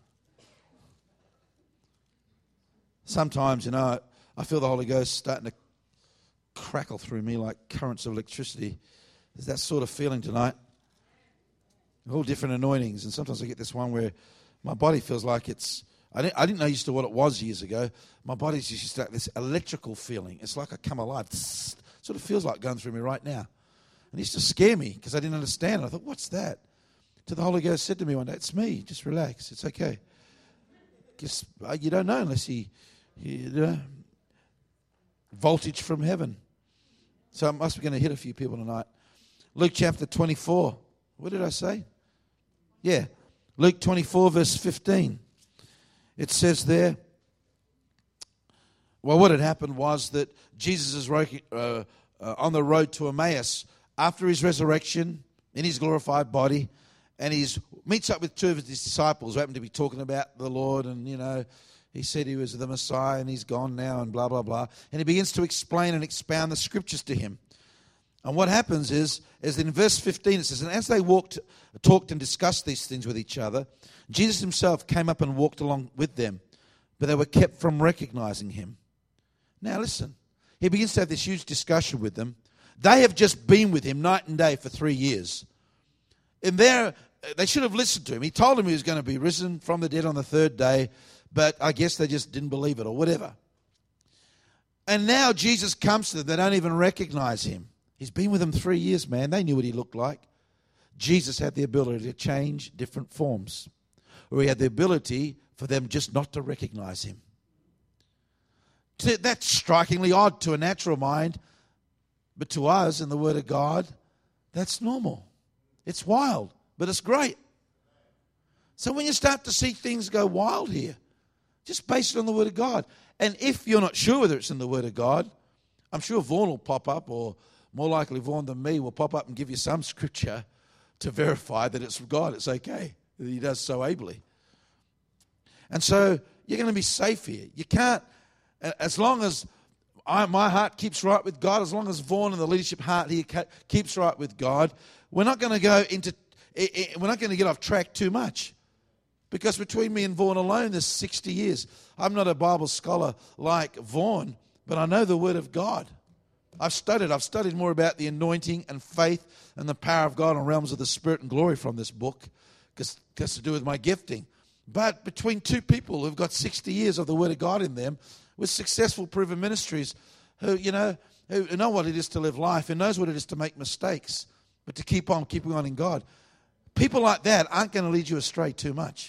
Sometimes, you know, I feel the Holy Ghost starting to crackle through me like currents of electricity. There's that sort of feeling tonight. All different anointings. And sometimes I get this one where my body feels like it's... I didn't, I didn't know used to what it was years ago. My body's just like this electrical feeling. It's like I come alive. Tss, sort of feels like going through me right now. And it used to scare me because I didn't understand it. I thought, what's that? Till the Holy Ghost said to me one day, it's me. Just relax. It's okay. Just, you don't know unless he... you know, voltage from heaven. So I must be going to hit a few people tonight. Luke chapter twenty-four. What did I say? Yeah. Luke twenty-four, verse fifteen. It says there, well, what had happened was that Jesus is uh, uh, on the road to Emmaus after his resurrection in his glorified body, and he meets up with two of his disciples who happen to be talking about the Lord, and, you know, he said he was the Messiah and he's gone now and blah, blah, blah. And he begins to explain and expound the scriptures to him. And what happens is, is in verse fifteen it says, and as they walked, talked and discussed these things with each other, Jesus himself came up and walked along with them, but they were kept from recognizing him. Now listen, he begins to have this huge discussion with them. They have just been with him night and day for three years. in there, they should have listened to him. He told them he was going to be risen from the dead on the third day, but I guess they just didn't believe it or whatever. And now Jesus comes to them. They don't even recognize him. He's been with them three years, man. They knew what he looked like. Jesus had the ability to change different forms, or he had the ability for them just not to recognize him. That's strikingly odd to a natural mind, but to us in the Word of God, that's normal. It's wild, but it's great. So when you start to see things go wild here, just base it on the Word of God. And if you're not sure whether it's in the Word of God, I'm sure Vaughan will pop up, or more likely Vaughan than me will pop up and give you some scripture to verify that it's from God. It's okay. He does so ably. And so you're going to be safe here. You can't, as long as I, my heart keeps right with God, as long as Vaughan and the leadership heart here keeps right with God, we're not going to go into, we're not going to get off track too much. Because between me and Vaughan alone, there's sixty years. I'm not a Bible scholar like Vaughan, but I know the Word of God. I've studied. I've studied more about the anointing and faith and the power of God and realms of the Spirit and glory from this book, because it has to do with my gifting. But between two people who've got sixty years of the Word of God in them, with successful, proven ministries, who, you know, who know what it is to live life and knows what it is to make mistakes, but to keep on keeping on in God. People like that aren't going to lead you astray too much.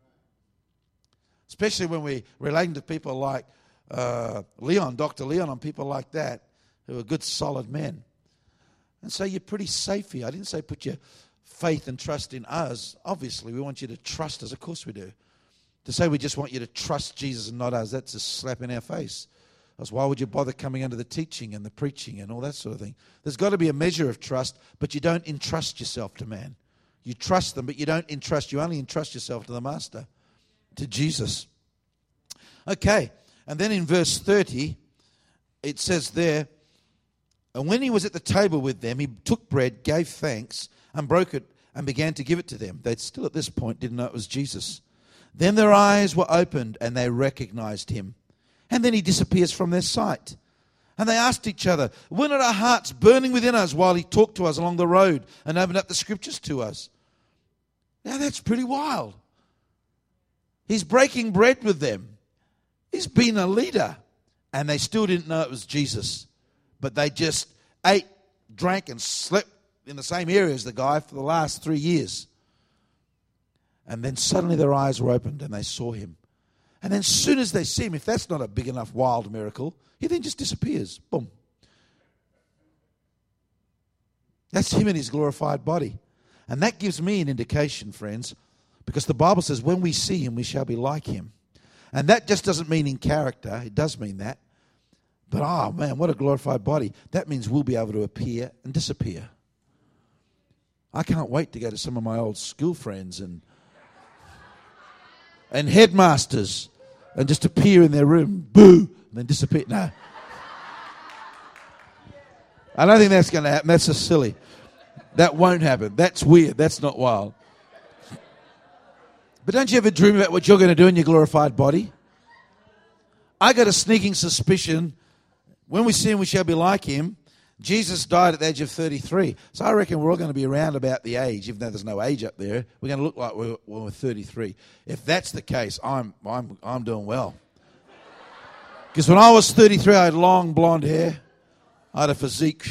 Especially when we're relating to people like uh, Leon, Doctor Leon, and people like that, who are good, solid men. And so you're pretty safe here. I didn't say put your faith and trust in us. Obviously, we want you to trust us. Of course we do. To say we just want you to trust Jesus and not us, that's a slap in our face. Because why would you bother coming under the teaching and the preaching and all that sort of thing? There's got to be a measure of trust, but you don't entrust yourself to man. You trust them, but you don't entrust. You only entrust yourself to the Master, to Jesus. Okay, and then in verse thirty, it says there, and when he was at the table with them, he took bread, gave thanks, and broke it, and began to give it to them. They still at this point didn't know it was Jesus. Then their eyes were opened, and they recognized him. And then he disappears from their sight. And they asked each other, were not our hearts burning within us while he talked to us along the road and opened up the scriptures to us? Now that's pretty wild. He's breaking bread with them. He's been a leader. And they still didn't know it was Jesus. But they just ate, drank, and slept in the same area as the guy for the last three years. And then suddenly their eyes were opened and they saw him. And then as soon as they see him, if that's not a big enough wild miracle, he then just disappears. Boom. That's him in his glorified body. And that gives me an indication, friends, because the Bible says when we see him, we shall be like him. And that just doesn't mean in character. It does mean that. But, oh, man, what a glorified body. That means we'll be able to appear and disappear. I can't wait to go to some of my old school friends and and headmasters and just appear in their room, boo, and then disappear. No. I don't think that's going to happen. That's just silly. That won't happen. That's weird. That's not wild. But don't you ever dream about what you're going to do in your glorified body? I got a sneaking suspicion when we see him, we shall be like him. Jesus died at the age of thirty-three. So I reckon we're all going to be around about the age, even though there's no age up there. We're going to look like we're, when we're thirty-three. If that's the case, I'm I'm I'm doing well. Because when I was thirty-three, I had long blonde hair. I had a physique.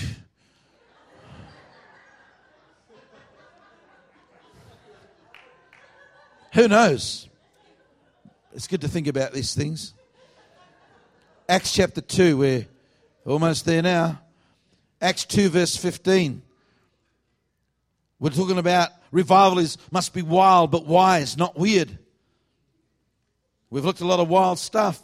Who knows? It's good to think about these things. Acts chapter two, we're almost there now. Acts two verse fifteen. We're talking about revival is must be wild but wise, not weird. We've looked at a lot of wild stuff.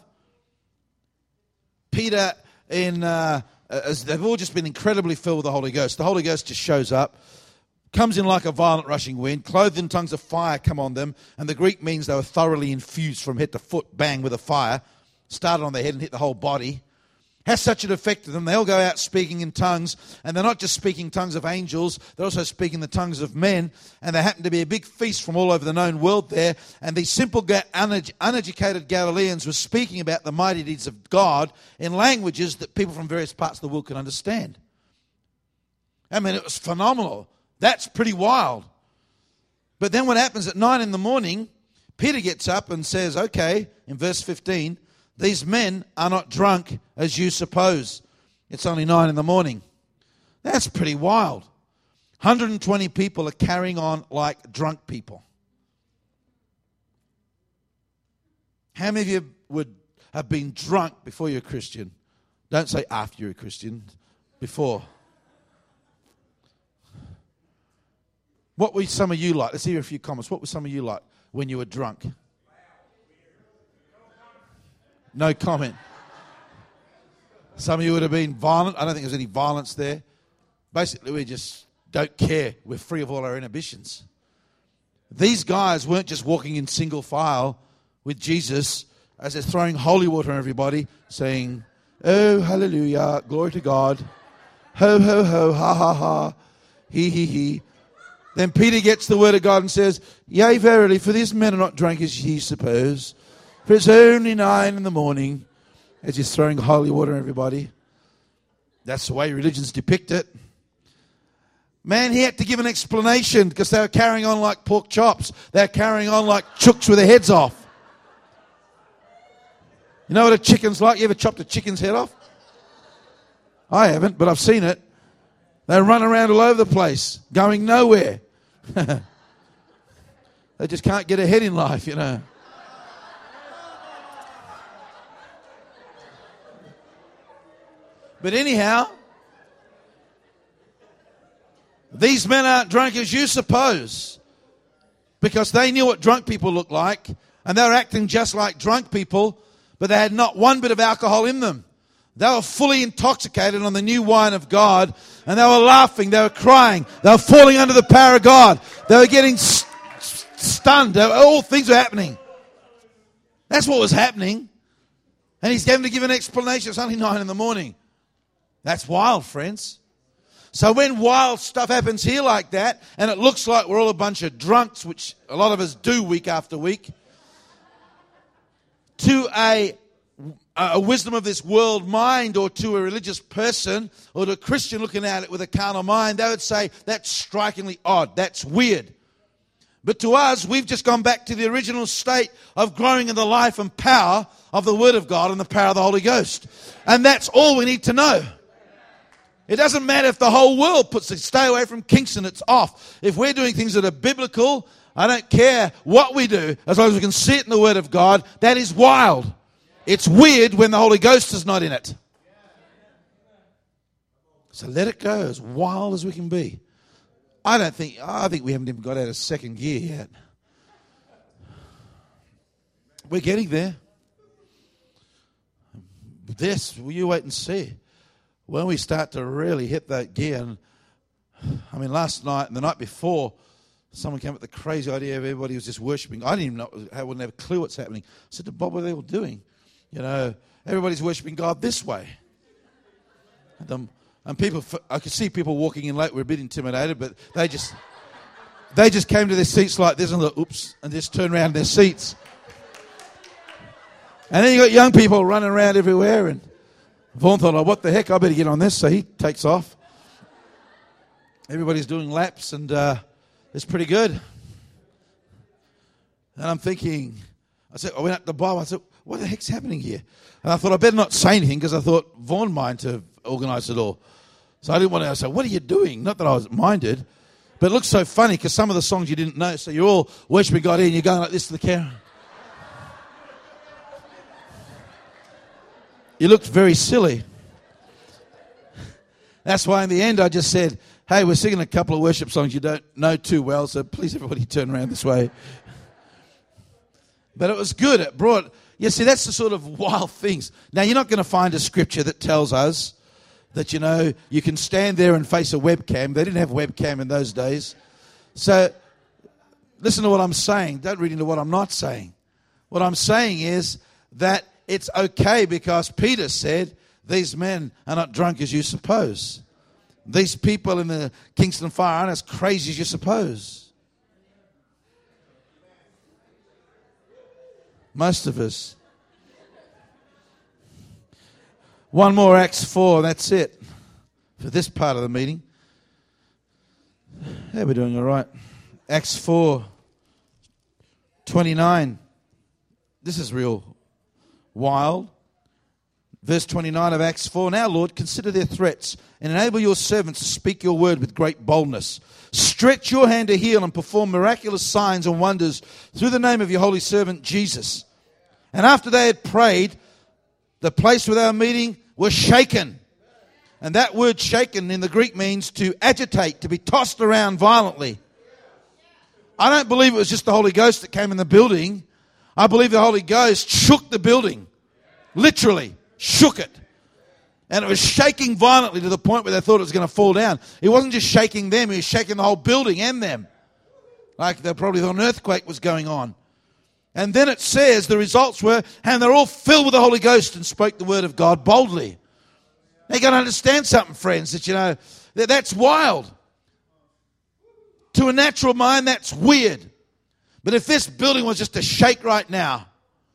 Peter in uh, as they've all just been incredibly filled with the Holy Ghost. The Holy Ghost just shows up, comes in like a violent rushing wind, clothed in tongues of fire come on them, and the Greek means they were thoroughly infused from head to foot, bang, with a fire. Started on their head and hit the whole body. Has such an effect on them. They all go out speaking in tongues, and they're not just speaking tongues of angels, they're also speaking the tongues of men, and there happened to be a big feast from all over the known world there, and these simple, uneducated Galileans were speaking about the mighty deeds of God in languages that people from various parts of the world can understand. I mean, it was phenomenal. That's pretty wild. But then what happens at nine in the morning, Peter gets up and says, okay, in verse fifteen, these men are not drunk as you suppose. It's only nine in the morning. That's pretty wild. one hundred twenty people are carrying on like drunk people. How many of you would have been drunk before you're a Christian? Don't say after you're a Christian, before. What were some of you like? Let's hear a few comments. What were some of you like when you were drunk? No comment. Some of you would have been violent. I don't think there's any violence there. Basically, we just don't care. We're free of all our inhibitions. These guys weren't just walking in single file with Jesus as they're throwing holy water on everybody, saying, oh, hallelujah, glory to God. Ho, ho, ho, ha, ha, ha, he, he, he. Then Peter gets the word of God and says, yea, verily, for these men are not drunk as ye suppose, for it's only nine in the morning, as he's throwing holy water on everybody. That's the way religions depict it. Man, he had to give an explanation because they were carrying on like pork chops. They're carrying on like chooks with their heads off. You know what a chicken's like? You ever chopped a chicken's head off? I haven't, but I've seen it. They run around all over the place, going nowhere. They just can't get ahead in life, you know. But anyhow, these men aren't drunk as you suppose, because they knew what drunk people looked like, and they were acting just like drunk people, but they had not one bit of alcohol in them. They were fully intoxicated on the new wine of God, and they were laughing, they were crying, they were falling under the power of God. They were getting st- stunned. Were, all things were happening. That's what was happening. And he's going to give an explanation. It's only nine in the morning. That's wild, friends. So when wild stuff happens here like that, and it looks like we're all a bunch of drunks, which a lot of us do week after week, to a, a wisdom of this world mind, or to a religious person, or to a Christian looking at it with a carnal mind, they would say, that's strikingly odd, that's weird. But to us, we've just gone back to the original state of growing in the life and power of the Word of God and the power of the Holy Ghost. And that's all we need to know. It doesn't matter if the whole world puts it. Stay away from Kingston, it's off. If we're doing things that are biblical, I don't care what we do, as long as we can see it in the Word of God. That is wild. It's weird when the Holy Ghost is not in it. So let it go, as wild as we can be. I don't think, I think we haven't even got out of second gear yet. We're getting there. This, will you wait and see? When we start to really hit that gear, and I mean, last night and the night before, someone came up with the crazy idea of everybody was just worshiping. I didn't even know, I wouldn't have a clue what's happening. I said to Bob, what are they all doing? You know, everybody's worshiping God this way. And, um, and people, I could see people walking in late, were a bit intimidated, but they just, they just came to their seats like this and thought, oops, and just turned around in their seats. And then you got young people running around everywhere, and Vaughan thought, oh, what the heck, I better get on this. So he takes off. Everybody's doing laps, and uh, it's pretty good. And I'm thinking, I said, I went up to Bob, I said, what the heck's happening here? And I thought, I better not say anything, because I thought Vaughan might have organised it all. So I didn't want to, I said, what are you doing? Not that I was minded, but it looks so funny, because some of the songs you didn't know, so you're all worshiping God here, and you're going like this to the camera. You looked very silly. That's why in the end I just said, hey, we're singing a couple of worship songs you don't know too well, so please everybody turn around this way. But it was good. It brought, you see, that's the sort of wild things. Now, you're not going to find a scripture that tells us that, you know, you can stand there and face a webcam. They didn't have webcam in those days. So listen to what I'm saying. Don't read into what I'm not saying. What I'm saying is that it's okay, because Peter said, these men are not drunk as you suppose. These people in the Kingston Fire aren't as crazy as you suppose. Most of us. One more, Acts four, that's it for this part of the meeting. Yeah, we're doing all right. Acts four twenty-nine. This is real wild. Verse twenty-nine of Acts four. Now, Lord, consider their threats and enable your servants to speak your word with great boldness. Stretch your hand to heal and perform miraculous signs and wonders through the name of your holy servant Jesus. And after they had prayed, the place where they were meeting was shaken. And that word shaken in the Greek means to agitate, to be tossed around violently. I don't believe it was just the Holy Ghost that came in the building. I believe the Holy Ghost shook the building. Literally, shook it. And it was shaking violently to the point where they thought it was going to fall down. It wasn't just shaking them, it was shaking the whole building and them. Like they probably thought an earthquake was going on. And then it says the results were, and they're all filled with the Holy Ghost and spoke the word of God boldly. Now you got to understand something, friends, that you know, that that's wild. To a natural mind, that's weird. But if this building was just to shake right now,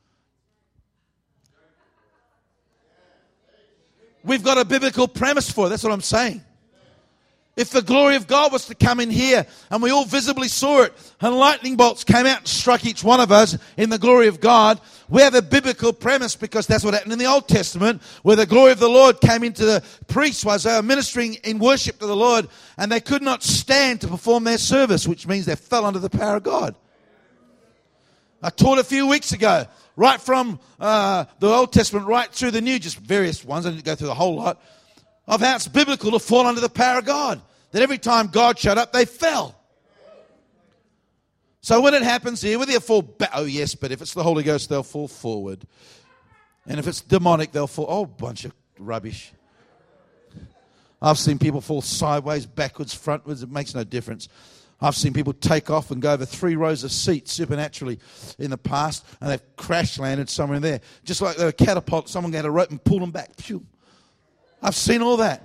we've got a biblical premise for it. That's what I'm saying. If the glory of God was to come in here and we all visibly saw it and lightning bolts came out and struck each one of us in the glory of God, we have a biblical premise because that's what happened in the Old Testament where the glory of the Lord came into the priests while they were ministering in worship to the Lord and they could not stand to perform their service, which means they fell under the power of God. I taught a few weeks ago, right from uh, the Old Testament right through the New, just various ones, I didn't go through the whole lot, of how it's biblical to fall under the power of God. That every time God showed up, they fell. So when it happens here, whether they fall back, oh yes, but if it's the Holy Ghost, they'll fall forward. And if it's demonic, they'll fall, oh, bunch of rubbish. I've seen people fall sideways, backwards, frontwards, it makes no difference. I've seen people take off and go over three rows of seats supernaturally in the past, and they've crash landed somewhere in there. Just like they were catapulted, someone got a rope and pulled them back. Phew. I've seen all that.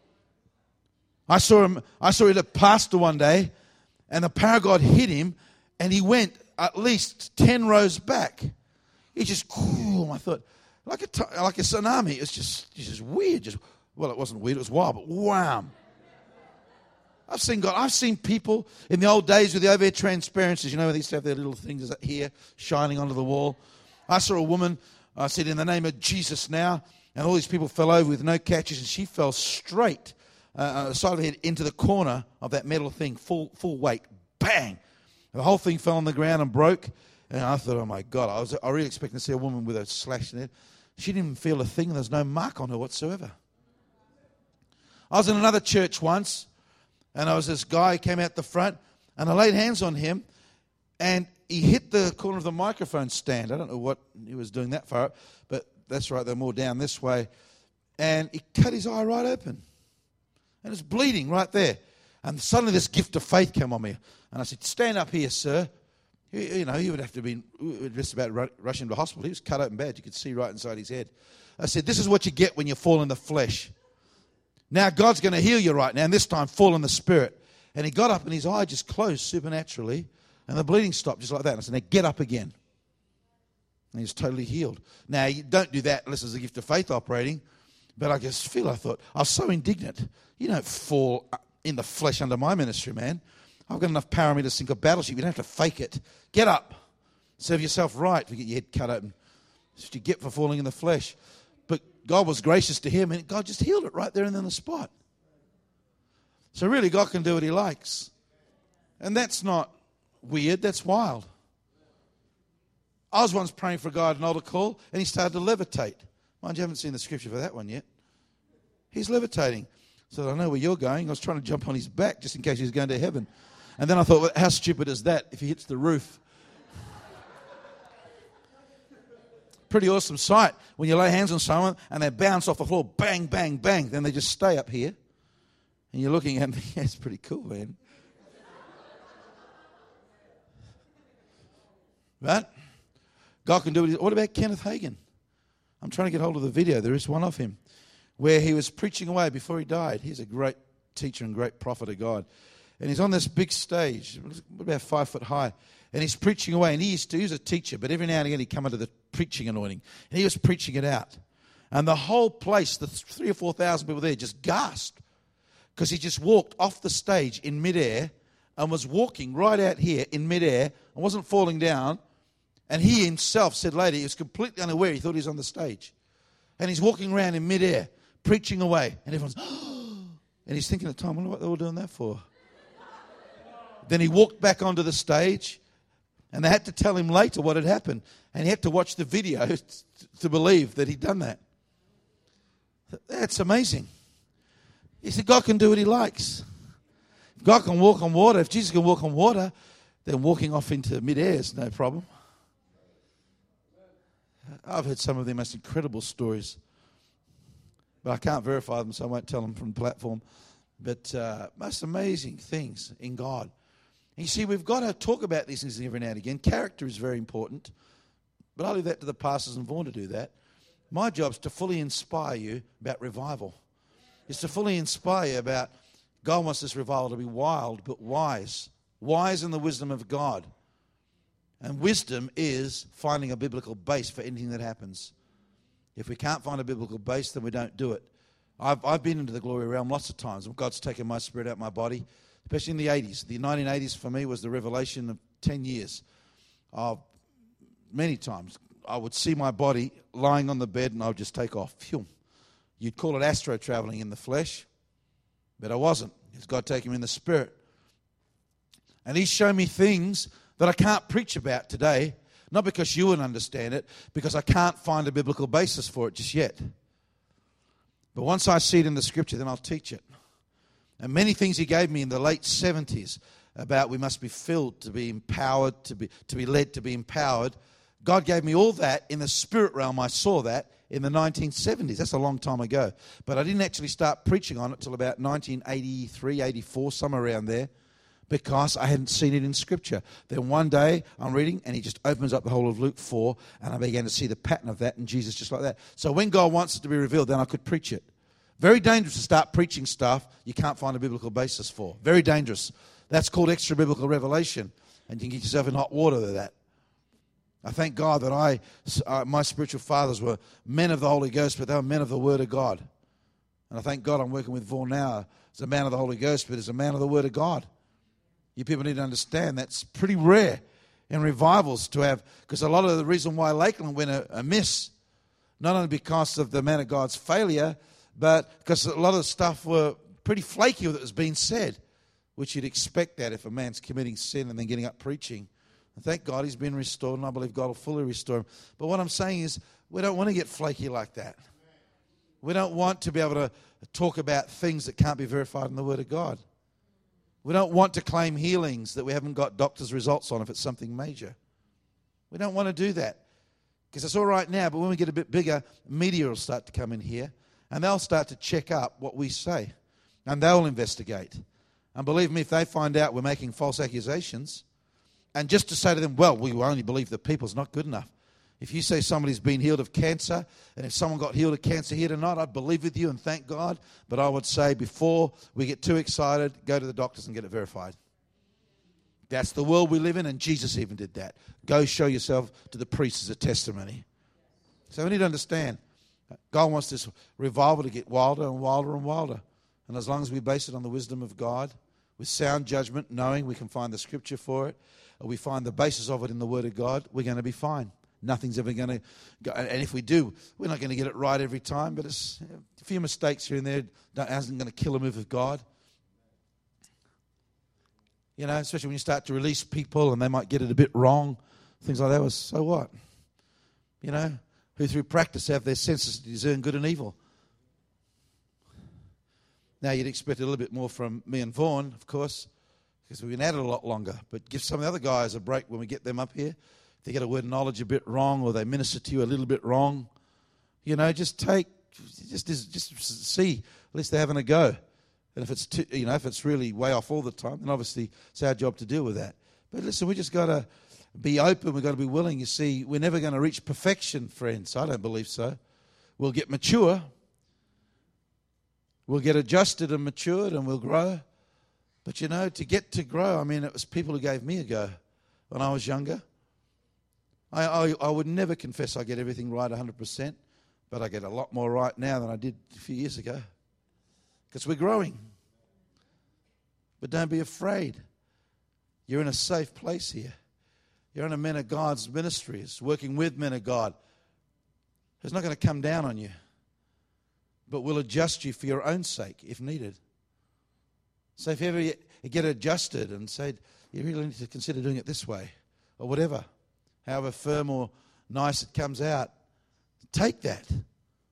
I saw him. I saw a pastor one day, and the power of God hit him, and he went at least ten rows back. He just, cool. I thought, like a like a tsunami. It was just, it's just weird. Just well, it wasn't weird. It was wild, but wham. I've seen God. I've seen people in the old days with the overhead transparencies. You know, they used to have their little things here shining onto the wall. I saw a woman. I said, "In the name of Jesus, now." And all these people fell over with no catches, and she fell straight, uh, side of her head, into the corner of that metal thing, full full weight, bang! And the whole thing fell on the ground and broke. And I thought, oh my God, I was I really expecting to see a woman with a slash in it. She didn't even feel a thing. There was no mark on her whatsoever. I was in another church once, and there was this guy who came out the front, and I laid hands on him, and he hit the corner of the microphone stand. I don't know what he was doing that far up, but that's right, they're more down this way. And he cut his eye right open. And it's bleeding right there. And suddenly this gift of faith came on me. And I said, stand up here, sir. You, you know, he would have to be just about rushing to the hospital. He was cut open bad. You could see right inside his head. I said, this is what you get when you fall in the flesh. Now God's going to heal you right now. And this time, fall in the spirit. And he got up and his eye just closed supernaturally. And the bleeding stopped just like that. And I said, now get up again. And he's totally healed. Now, you don't do that unless there's a gift of faith operating. But I just feel, I thought, I was so indignant. You don't fall in the flesh under my ministry, man. I've got enough power in me to sink a battleship. You don't have to fake it. Get up. Serve yourself right to get your head cut open. That's what you get for falling in the flesh. But God was gracious to him, and God just healed it right there and then the spot. So really, God can do what he likes. And that's not weird. That's wild. I was once praying for a guy at an altar call, and he started to levitate. Mind you, haven't seen the scripture for that one yet. He's levitating. So I know where you're going. I was trying to jump on his back just in case he was going to heaven. And then I thought, well, how stupid is that if he hits the roof? Pretty awesome sight when you lay hands on someone and they bounce off the floor, bang, bang, bang. Then they just stay up here. And you're looking at them, yeah, it's pretty cool, man. Right? God can do it. What about Kenneth Hagin? I'm trying to get hold of the video. There is one of him where he was preaching away before he died. He's a great teacher and great prophet of God. And he's on this big stage, about five foot high. And he's preaching away. And he used to, he was a teacher, but every now and again he'd come under the preaching anointing. And he was preaching it out. And the whole place, the three or four thousand people there, just gasped. Because he just walked off the stage in midair and was walking right out here in midair and wasn't falling down. And he himself said later he was completely unaware. He thought he was on the stage. And he's walking around in midair, preaching away. And everyone's, and he's thinking at the time, I wonder what they were doing that for. Then he walked back onto the stage, and they had to tell him later what had happened. And he had to watch the video to believe that he'd done that. That's amazing. He said, God can do what he likes. If God can walk on water, if Jesus can walk on water, then walking off into midair is no problem. I've heard some of the most incredible stories, but I can't verify them, so I won't tell them from the platform. But uh, most amazing things in God. And you see, we've got to talk about these things every now and again. Character is very important, but I'll leave that to the pastors and Vaughan to do that. My job is to fully inspire you about revival. It's to fully inspire you about God wants this revival to be wild but wise. Wise in the wisdom of God. And wisdom is finding a biblical base for anything that happens. If we can't find a biblical base, then we don't do it. I've, I've been into the glory realm lots of times. God's taken my spirit out of my body, especially in the eighties. The nineteen eighties for me was the revelation of ten years. Uh, many times I would see my body lying on the bed and I would just take off. Phew. You'd call it astro traveling in the flesh, but I wasn't. It's God taking me in the spirit. And He's shown me things that I can't preach about today, not because you wouldn't understand it, because I can't find a biblical basis for it just yet. But once I see it in the Scripture, then I'll teach it. And many things He gave me in the late seventies about we must be filled to be empowered, to be to be led to be empowered. God gave me all that in the spirit realm. I saw that in the nineteen seventies. That's a long time ago. But I didn't actually start preaching on it till about nineteen eighty-three, eighty-four, somewhere around there, because I hadn't seen it in Scripture. Then one day I'm reading and He just opens up the whole of Luke four and I began to see the pattern of that and Jesus just like that. So when God wants it to be revealed, then I could preach it. Very dangerous to start preaching stuff you can't find a biblical basis for. Very dangerous. That's called extra biblical revelation. And you can get yourself in hot water with that. I thank God that I, uh, my spiritual fathers were men of the Holy Ghost, but they were men of the Word of God. And I thank God I'm working with Vaughan now as a man of the Holy Ghost, but as a man of the Word of God. You people need to understand that's pretty rare in revivals to have, because a lot of the reason why Lakeland went amiss, not only because of the man of God's failure, but because a lot of the stuff were pretty flaky that was being said, which you'd expect that if a man's committing sin and then getting up preaching. And thank God he's been restored, and I believe God will fully restore him. But what I'm saying is we don't want to get flaky like that. We don't want to be able to talk about things that can't be verified in the Word of God. We don't want to claim healings that we haven't got doctor's results on if it's something major. We don't want to do that because it's all right now, but when we get a bit bigger, media will start to come in here and they'll start to check up what we say and they'll investigate. And believe me, if they find out we're making false accusations, and just to say to them, well, we only believe the people's not good enough. If you say somebody's been healed of cancer, and if someone got healed of cancer here tonight, I'd believe with you and thank God. But I would say before we get too excited, go to the doctors and get it verified. That's the world we live in, and Jesus even did that. Go show yourself to the priest as a testimony. So we need to understand, God wants this revival to get wilder and wilder and wilder. And as long as we base it on the wisdom of God, with sound judgment, knowing we can find the Scripture for it, or we find the basis of it in the Word of God, we're going to be fine. Nothing's ever going to go. And if we do, we're not going to get it right every time, but it's a few mistakes here and there isn't going to kill a move of God. You know, especially when you start to release people and they might get it a bit wrong, things like that. Was so what? You know, who through practice have their senses to discern good and evil. Now, you'd expect a little bit more from me and Vaughan, of course, because we've been at it a lot longer. But give some of the other guys a break when we get them up here. If they get a word of knowledge a bit wrong or they minister to you a little bit wrong, you know, just take, just just see. At least they're having a go. And if it's, too, you know, if it's really way off all the time, then obviously it's our job to deal with that. But listen, we just got to be open. We've got to be willing. You see, we're never going to reach perfection, friends. I don't believe so. We'll get mature. We'll get adjusted and matured and we'll grow. But, you know, to get to grow, I mean, it was people who gave me a go when I was younger. I, I, I would never confess I get everything right one hundred percent, but I get a lot more right now than I did a few years ago because we're growing. But don't be afraid. You're in a safe place here. You're in a men of God's ministries, working with men of God. It's not going to come down on you, but will adjust you for your own sake if needed. So if you ever get adjusted and say, you really need to consider doing it this way, or whatever, however firm or nice it comes out, take that. If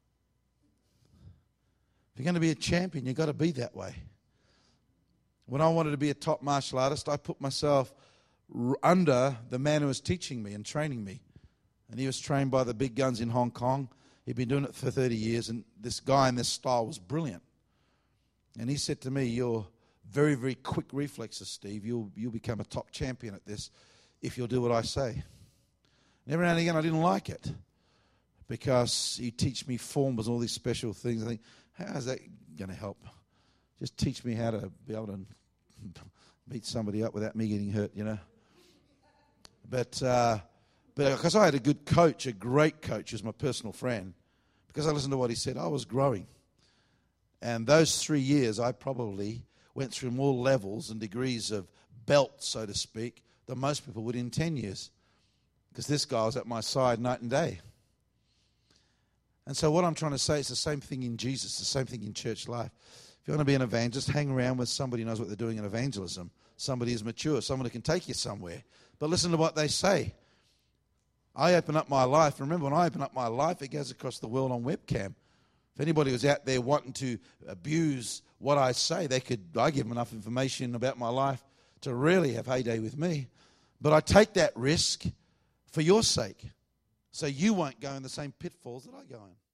you're going to be a champion, you've got to be that way. When I wanted to be a top martial artist, I put myself under the man who was teaching me and training me. And he was trained by the big guns in Hong Kong. He'd been doing it for thirty years, and this guy in this style was brilliant. And he said to me, "You're very, very quick reflexes, Steve. You'll, you'll become a top champion at this if you'll do what I say." And every now and again, I didn't like it because he teach me forms and all these special things. I think, how is that going to help? Just teach me how to be able to beat somebody up without me getting hurt, you know. But uh, but because I had a good coach, a great coach, who's my personal friend, because I listened to what he said, I was growing. And those three years, I probably went through more levels and degrees of belt, so to speak, than most people would in ten years. Because this guy was at my side night and day. And so what I'm trying to say is the same thing in Jesus, the same thing in church life. If you want to be an evangelist, hang around with somebody who knows what they're doing in evangelism. Somebody who's mature, someone who can take you somewhere. But listen to what they say. I open up my life. Remember, when I open up my life, it goes across the world on webcam. If anybody was out there wanting to abuse what I say, they could. I give them enough information about my life to really have heyday with me. But I take that risk for your sake, so you won't go in the same pitfalls that I go in.